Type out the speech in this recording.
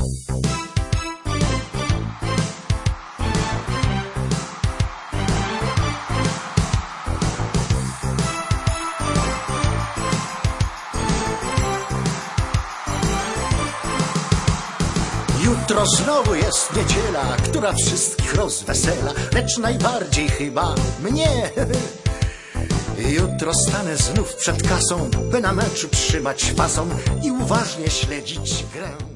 Jutro znowu jest niedziela, która wszystkich rozwesela, lecz najbardziej chyba mnie. Jutro stanę znów przed kasą, by na meczu trzymać fason i uważnie śledzić grę.